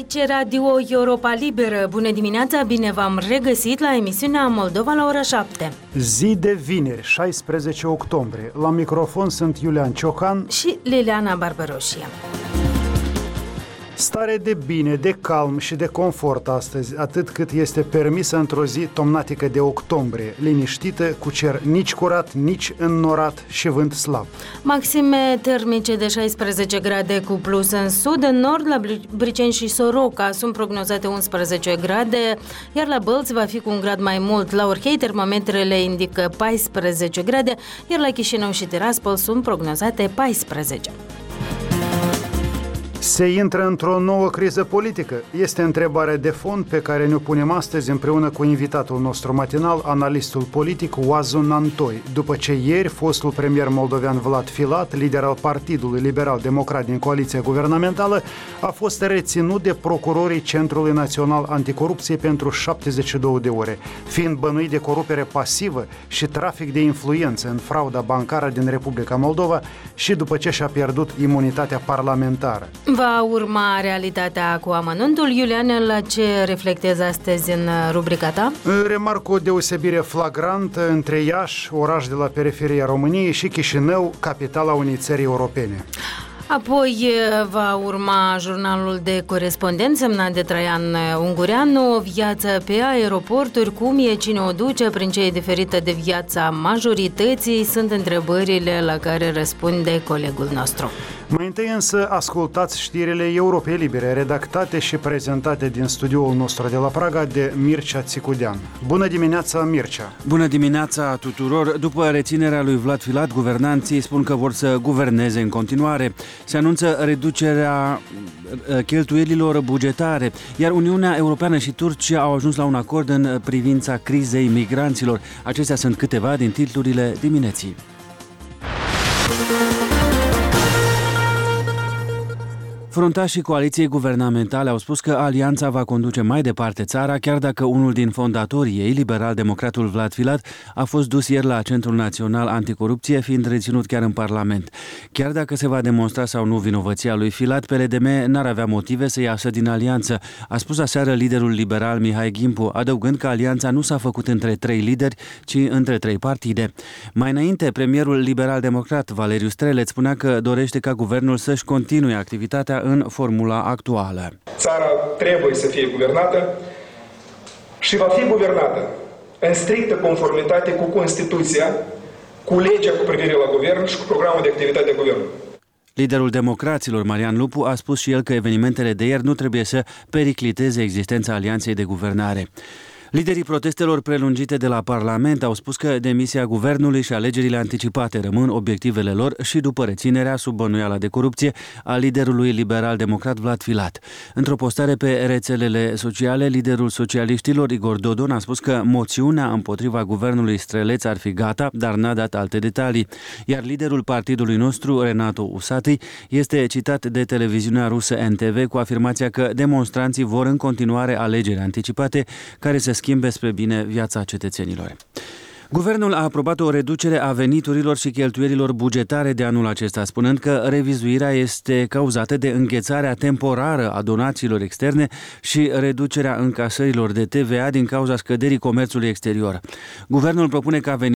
Aici Radio Europa Liberă. Bună dimineața, bine v-am regăsit la emisiunea Moldova la ora 7. Zi de vineri, 16 octombrie. La microfon sunt Iulian Ciocan și Liliana Barbaroșie. Stare de bine, de calm și de confort astăzi, atât cât este permisă într-o zi tomnatică de octombrie, liniștită, cu cer nici curat, nici înnorat și vânt slab. Maxime termice de 16 grade cu plus în sud, în nord, la Briceni și Soroca sunt prognozate 11 grade, iar la Bălți va fi cu un grad mai mult. La Orhei termometrele indică 14 grade, iar la Chișinău și Tiraspol sunt prognozate 14. Se intră într-o nouă criză politică? Este întrebarea de fond pe care ne-o punem astăzi împreună cu invitatul nostru matinal, analistul politic Oazu Nantoi, după ce ieri fostul premier moldovean Vlad Filat, lider al Partidului Liberal-Democrat din coaliția guvernamentală, a fost reținut de procurorii Centrului Național Anticorupție pentru 72 de ore, fiind bănuit de corupere pasivă și trafic de influență în frauda bancară din Republica Moldova și după ce și-a pierdut imunitatea parlamentară. Va urma realitatea cu amănuntul. Iulian, la ce reflectezi astăzi în rubrica ta? Remarc o deosebire flagrantă între Iași, oraș de la periferia României, și Chișinău, capitala unei țări europene. Apoi va urma jurnalul de corespondent semnat de Traian Ungureanu, o viață pe aeroporturi, cum e, cine o duce, prin ce e diferită de viața majorității, sunt întrebările la care răspunde colegul nostru. Mai întâi însă ascultați știrile Europei Libere, redactate și prezentate din studioul nostru de la Praga de Mircea Țicudean. Bună dimineața, Mircea! Bună dimineața tuturor! După reținerea lui Vlad Filat, guvernanții spun că vor să guverneze în continuare. Se anunță reducerea cheltuielilor bugetare, iar Uniunea Europeană și Turcia au ajuns la un acord în privința crizei migranților. Acestea sunt câteva din titlurile dimineții. Fruntașii coaliției guvernamentale au spus că alianța va conduce mai departe țara, chiar dacă unul din fondatorii ei, liberal-democratul Vlad Filat, a fost dus ieri la Centrul Național Anticorupție, fiind reținut chiar în Parlament. Chiar dacă se va demonstra sau nu vinovăția lui Filat, PLDM n-ar avea motive să iasă din alianță, a spus aseară liderul liberal Mihai Gimpu, adăugând că alianța nu s-a făcut între 3 lideri, ci între 3 partide. Mai înainte, premierul liberal-democrat Valeriu Streleț spunea că dorește ca guvernul să-și continue activitatea în formula actuală. Țara trebuie să fie guvernată și va fi guvernată în strictă conformitate cu Constituția, cu legea cu privire la guvern și cu programul de activitate a guvernului. Liderul democraților, Marian Lupu, a spus și el că evenimentele de ieri nu trebuie să pericliteze existența alianței de guvernare. Liderii protestelor prelungite de la Parlament au spus că demisia guvernului și alegerile anticipate rămân obiectivele lor și după reținerea sub bănuiala de corupție a liderului liberal-democrat Vlad Filat. Într-o postare pe rețelele sociale, liderul socialiștilor Igor Dodon a spus că moțiunea împotriva guvernului Streleț ar fi gata, dar n-a dat alte detalii. Iar liderul partidului nostru, Renato Usati, este citat de televiziunea rusă NTV cu afirmația că demonstranții vor în continuare alegeri anticipate care să schimbe spre bine viața cetățenilor. Guvernul a aprobat o reducere a veniturilor și cheltuielilor bugetare de anul acesta, spunând că revizuirea este cauzată de înghețarea temporară a donațiilor externe și reducerea încasărilor de TVA din cauza scăderii comerțului exterior. Guvernul propune ca